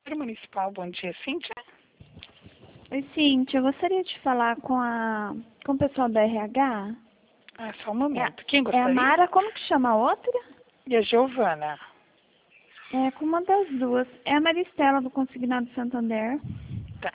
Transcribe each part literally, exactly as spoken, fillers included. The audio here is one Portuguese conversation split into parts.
Prefeitura Municipal, bom dia, Cíntia. Oi, Cíntia, eu gostaria de falar com a com o pessoal da R H. Ah, só um momento. É, Quem é gostaria? a Mara, como que chama a outra? E a Giovana. É, com uma das duas. É a Maristela, do Consignado Santander. Tá.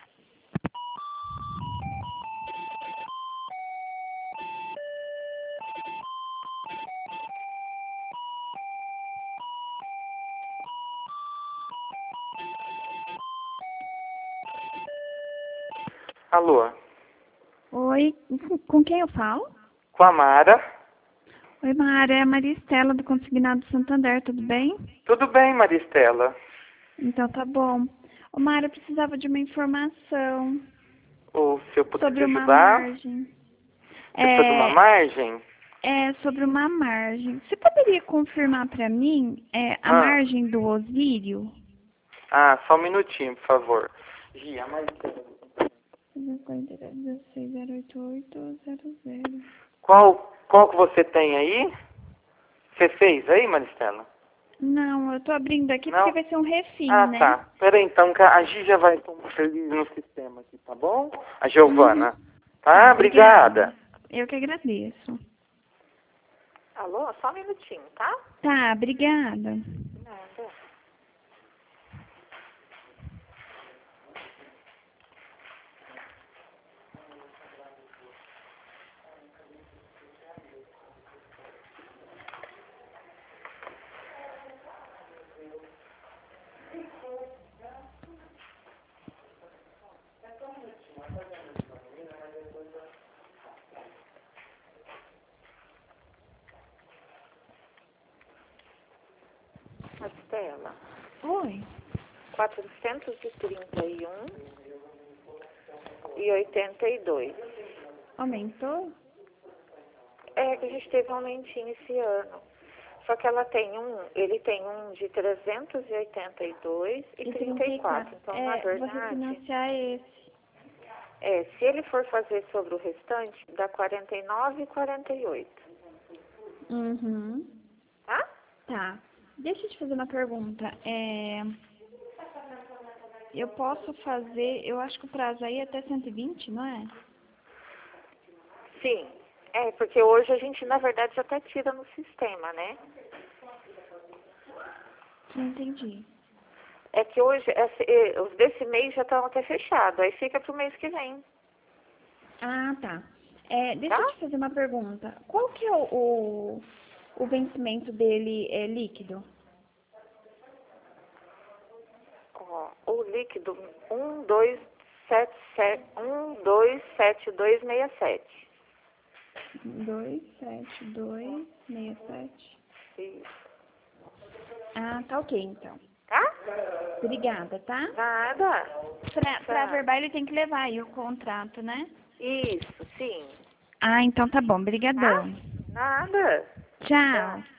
Alô, Oi, com quem eu falo? com a Mara. Oi, Mara, é a Maristela, do Consignado Santander, tudo bem? Tudo bem, Maristela? Então tá bom. Ô, Mara, eu precisava de uma informação Ou se eu puder te sobre uma ajudar? margem. Você precisa de uma É, margem? é sobre uma margem. Você poderia confirmar para mim é, a Ah, margem do Osírio? ah, só um minutinho, por favor. Gia, a Maristela. dezesseis zero oito oito zero zero. Qual, qual que você tem aí? Você fez aí, Maristela? Não, eu tô abrindo aqui Não? porque vai ser um refim, Ah, né? tá. Peraí, então, que a Gi já vai conferir no sistema aqui, tá bom? A Uhum. Giovana. Tá, Tá, obrigada. Eu que agradeço. Alô, só um minutinho, tá? Tá, obrigada. Nada. Maristela, Oi. quatrocentos e trinta e um e oitenta e dois. Aumentou? É que a gente teve um aumentinho esse ano. Só que ela tem um, ele tem um de trezentos e oitenta e dois e trinta e quatro. Então, na É, vou verdade, refinanciar esse. é, se ele for fazer sobre o restante, dá quarenta e nove e quarenta e oito. Uhum. Tá? Tá. Deixa eu te fazer uma pergunta. É... Eu posso fazer, eu acho que o prazo aí é até cento e vinte, não é? Sim. É, porque hoje a gente, na verdade, já até tira no sistema, né? Não entendi. É que hoje, esse- eh, os desse mês já estão até fechados. Aí fica pro mês que vem. Ah, tá. É, deixa Tá? eu te fazer uma pergunta. Qual que é o, o, o vencimento dele é líquido? Ó, o líquido um dois sete sete um dois sete dois seis sete. dois sete dois seis sete. Isso. Ah, tá ok, então. Tá? Obrigada, tá? Nada. Pra, pra Tá. verbal ele tem que levar aí o contrato, né? Isso, sim. Ah, então tá bom. Tá? Brigadão. Nada. Tchau. Tá.